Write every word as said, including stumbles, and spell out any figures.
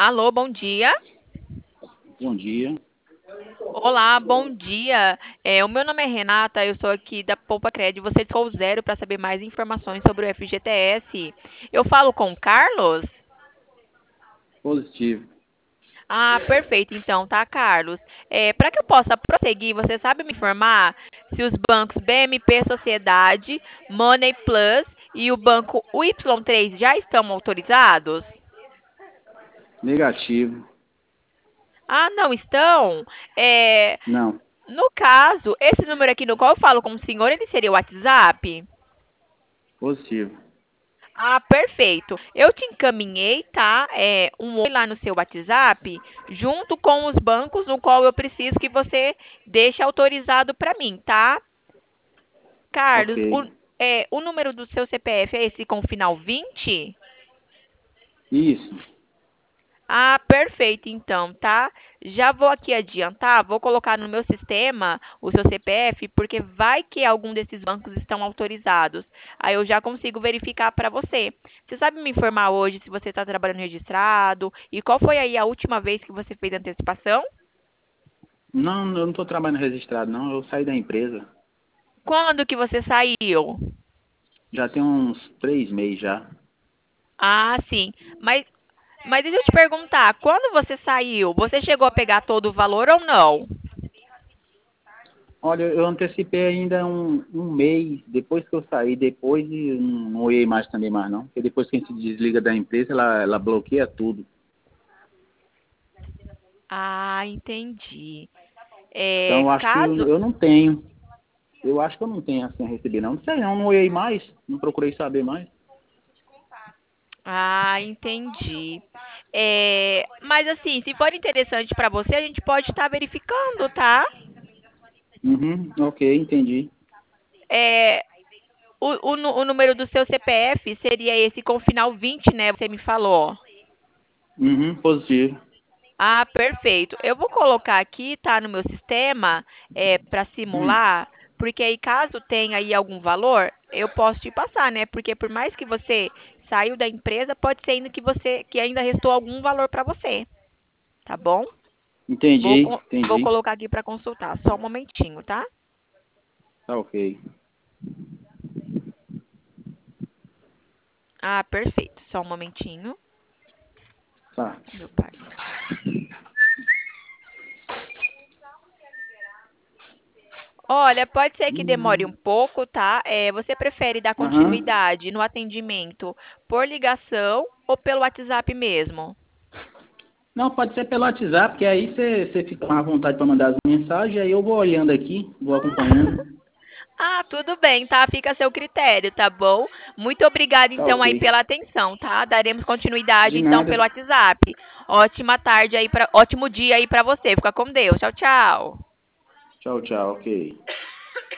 Alô, bom dia. Bom dia. Olá, bom dia. É, o meu nome é Renata, eu sou aqui da Poupa Cred. Você discou zero para saber mais informações sobre o F G T S. Eu falo com o Carlos? Positivo. Ah, perfeito, então, tá, Carlos? É, para que eu possa prosseguir, você sabe me informar se os bancos B M P Sociedade, Money Plus e o banco U Y três já estão autorizados? Negativo. Ah, não estão? É, Não. No caso, esse número aqui no qual eu falo com o senhor, ele seria o WhatsApp? Positivo. Ah, perfeito. Eu te encaminhei, tá? É, um oi lá no seu WhatsApp, junto com os bancos no qual eu preciso que você deixe autorizado para mim, tá? Ok. Carlos, o, é, o número do seu C P F é esse com o final vinte? Isso. Ah, perfeito, então, tá? Já vou aqui adiantar, vou colocar no meu sistema o seu C P F, porque vai que algum desses bancos estão autorizados. Aí eu já consigo verificar para você. Você sabe me informar hoje se você está trabalhando registrado e qual foi aí a última vez que você fez antecipação? Não, eu não estou trabalhando registrado, não. Eu saí da empresa. Quando que você saiu? Já tem uns três meses já. Ah, sim. Mas, mas deixa eu te perguntar, quando você saiu, você chegou a pegar todo o valor ou não? Olha, eu antecipei ainda um, um mês depois que eu saí. Depois e não, não olhei mais também mais, não. Porque depois que a gente desliga da empresa, ela, ela bloqueia tudo. Ah, entendi. Então É, eu acho que eu, caso eu não tenho. Eu acho que eu não tenho assim a receber, não. Não sei não, não olhei mais. Não procurei saber mais. Ah, entendi. É, mas assim, se for interessante para você, a gente pode estar verificando, tá? Uhum, ok, entendi. É, o, o, nu- o número do seu C P F seria esse com final vinte, né? Você me falou. Uhum, positivo. Ah, perfeito. Eu vou colocar aqui, tá, no meu sistema, é, para Hum. simular, porque aí caso tenha aí algum valor, eu posso te passar, né? Porque por mais que você saiu da empresa, pode ser ainda que você que ainda restou algum valor para você, tá bom? Vou, Entendi, co- vou entendi. colocar aqui para consultar. Só um momentinho, tá? Tá ok. Ah, perfeito. Só um momentinho. Tá. Meu pai. Olha, pode ser que demore um Hum. pouco, tá? É, você prefere dar Aham. continuidade no atendimento por ligação ou pelo WhatsApp mesmo? Não, pode ser pelo WhatsApp, que aí você você fica mais à vontade para mandar as mensagens, aí eu vou olhando aqui, vou acompanhando. Ah, tudo bem, tá? Fica a seu critério, tá bom? Muito obrigada, Tá então, ok. aí pela atenção, tá? Daremos continuidade, De então, nada. pelo WhatsApp. Ótima tarde aí, pra... ótimo dia aí pra você. Fica com Deus. Tchau, tchau. Tchau, tchau, ok.